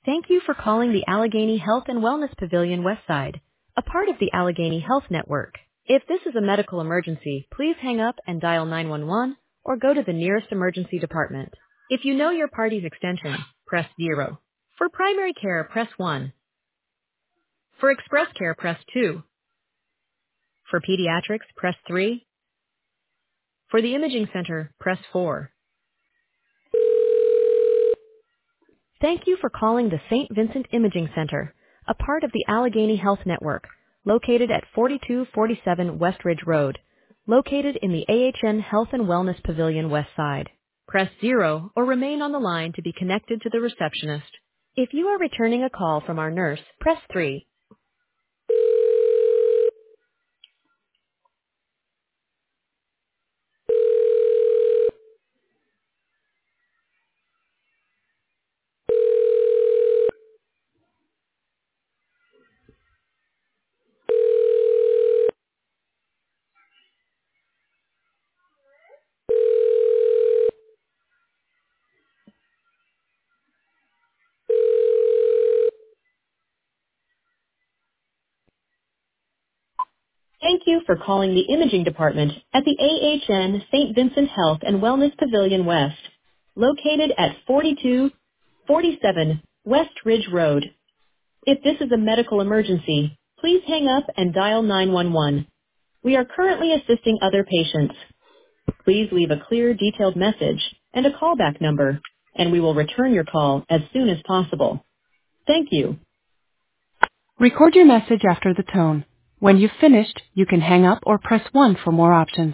Thank you for calling the Allegheny Health and Wellness Pavilion Westside, a part of the Allegheny Health Network. If this is a medical emergency, please hang up and dial 911 or go to the nearest emergency department. If you know your party's extension, press 0. For primary care, press 1. For express care, press 2. For pediatrics, press 3. For the imaging center, press 4. Thank you for calling the St. Vincent Imaging Center, a part of the Allegheny Health Network, located at 4247 West Ridge Road, located in the AHN Health and Wellness Pavilion West Side. Press 0 or remain on the line to be connected to the receptionist. If you are returning a call from our nurse, press 3. Thank you for calling the imaging department at the AHN St. Vincent Health and Wellness Pavilion West, located at 4247 West Ridge Road. If this is a medical emergency, please hang up and dial 911. We are currently assisting other patients. Please leave a clear, detailed message and a callback number, and we will return your call as soon as possible. Thank you. Record your message after the tone. When you've finished, you can hang up or press 1 for more options.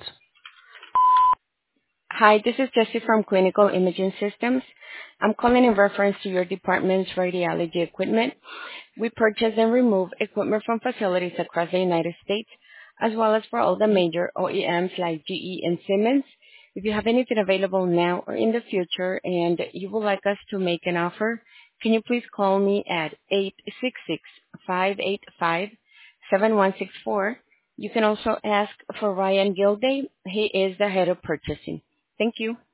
Hi, this is Jessie from Clinical Imaging Systems. I'm calling in reference to your department's radiology equipment. We purchase and remove equipment from facilities across the United States, as well as for all the major OEMs like GE and Siemens. If you have anything available now or in the future and you would like us to make an offer, can you please call me at 866-585-7164. You can also ask for Ryan Gilday. He is the head of purchasing. Thank you.